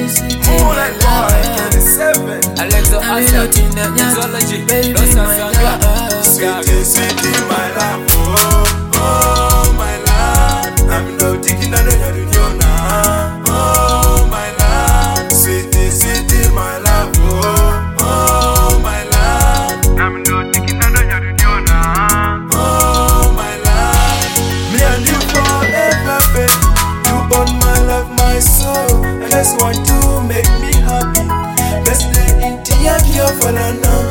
Moonlight Boy 27. Alexa Asset, Mixology, Los Angeles, Sweetie, sweetie, my love, oh, oh, my love. I'm not taking another union now. Oh, my love, sweetie, sweetie, my love, oh, oh, my love. I'm not taking another union now. Oh, my love, me and you forever, babe. You burn my love, my soul. I just want to make me happy. Best day in Tia for now.